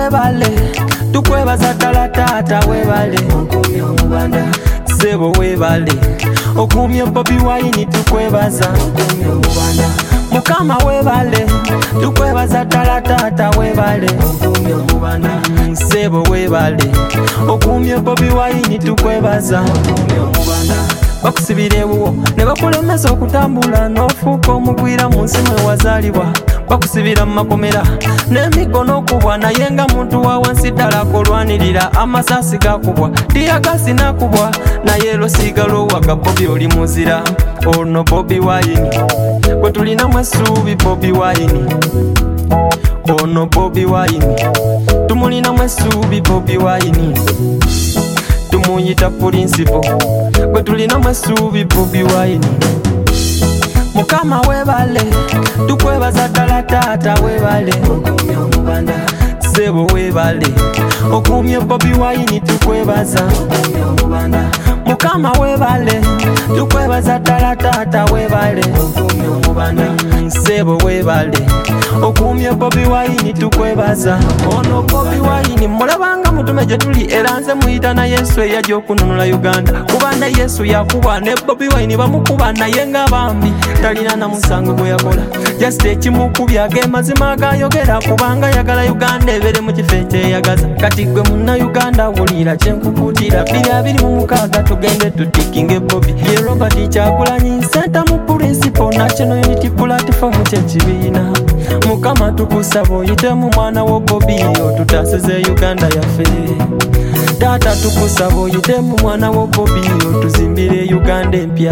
webale tukwebaza ddala taata webale okumya omubanda sebo webale okumya Bobi Wine tukwebaza okumya omubanda Mukama webale tukwebaza ddala taata webale okumya omubanda sebo webale okumya Bobi Wine tukwebaza okumya omubanda bakusibirewo ne bakulemesa okutambula n'ofuuka omugwira mu nsi mwe wazaalibwa bakusibira mu makomera n'emikono okubwa naye nga muntu wa wansi ddala kolwanirira amasasi gakubwa tiyagasi nakubwa naye lwosigalo waka Bobi oli muzira ono Bobi Wine gwe tulinamu essuubi Bobi Wine ono Bobi Wine tumulinamu essuubi Bobi Wine tumuyita principal gwe tulinamu essuubi Bobi Wine Mukama webale tukwebaza ddala taata webale okumya omubanda sebo webale okumya Bobi Wine tukwebaza okumya omubanda Mukama webale tukwebaza ddala taata webale okumya omubanda sebo webale okumya Bobi Wine tukwebaza ono Bobi Wine mulabanga mutume gye tuli era nze muyita na Yesu eyajja okununula Uganda kuba ne Yesu yakuba ne Bobi Wine bamukuba naye nga bambi talina na musango gwe yakola just ekimukubya ge mazima agayogera kubanga yagala Uganda ebere mu kifo ekyeyagaza kati gwe munna Uganda wulira kyenkukutira 2026 tugende tutikinge Bobi ye Robert Kyagulanyi center mu principal National Unity Platform kyekibiina Mukama tukusaba oyitemu mwana wo Bobi otutasize Uganda yaffe Tata tukusaba oyitemu mwana wo Bobi otuzimbire Uganda empya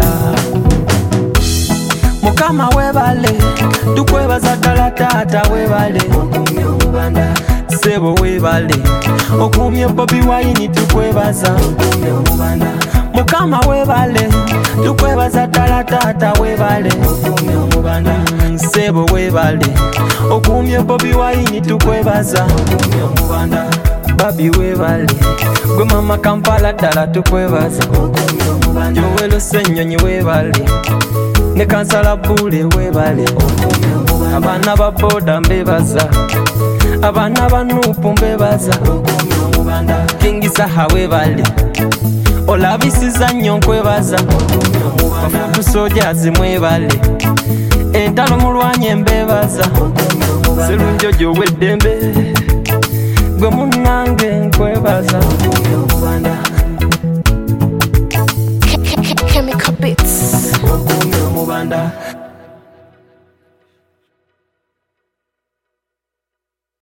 Mukama webale tukwebaza ddala taata webale okumya omubanda sebo webale okumya Bobi Wine tukwebaza okumya omubanda Mukama webale tukwebaza ddala taata webale okumya omubanda sebo webale okumya Bobi Wine tukwebaza okumya omubanda Babi webale gwe mama Kampala ddala tukwebaza okumya omubanda Joel Ssenyonyi webale ne kansala bule webale abaana ba boda mbebaza abaana ba nupu mbebaza Kingisaha webale olabisiza nnyo nkwebaza Bafutu Sojazi mwebale entalo mulwanye mbebaza Serunjojo weddembe gwe munnange nkwebaza Chemical Beats. Mubanda